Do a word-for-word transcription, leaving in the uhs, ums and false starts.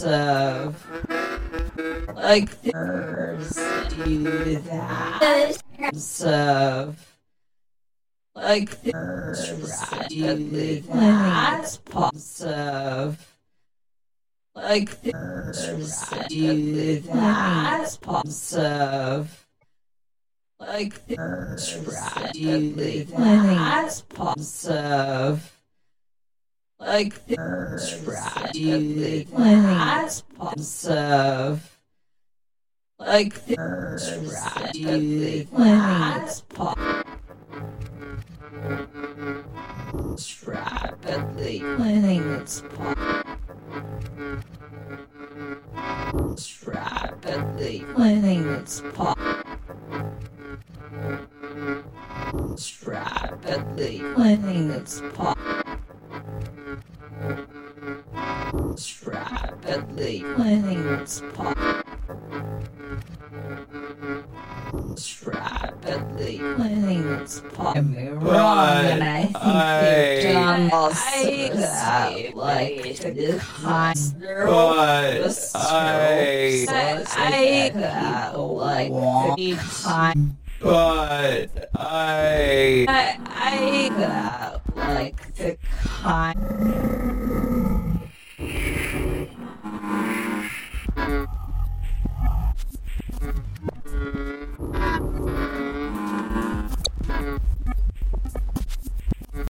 of like there's do that of like there's do that of like there's do that of like there's do that of like there's do that of like there's do that rapidly planning its rapidly planning its rapidly planning its rapidly planning its rapidly planning its I'm wrong, and I think they've done I like the concert. But I, I like the con. but I, I, I like the con.